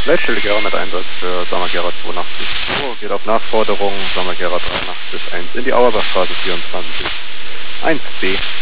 Leitstelle Gera mit Einsatz für Samagera 82 geht auf Nachforderung Samagera 83 1 in die Auerbachstraße 24 1b.